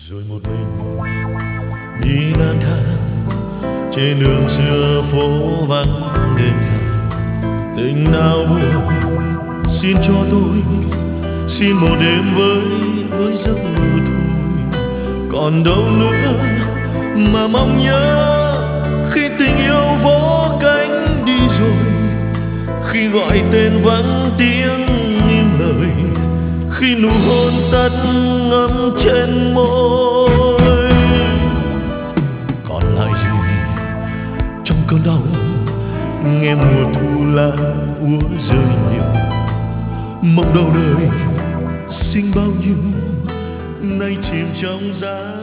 rồi một mình đi lang thang trên đường xưa phố vắng đêm dài. Tình nào buồn xin cho tôi, xin một đêm với giấc mơ thôi. Còn đâu nữa mà mong nhớ khi tình yêu vỗ cánh đi rồi, khi gọi tên vắng tiếng im lời, khi nụ hôn tắt ngấm trên môi. Còn lại gì trong cơn đau nghe mùa thu lá úa rơi nhiều. Mộng đầu đời sinh bao nhiêu nay chìm trong giá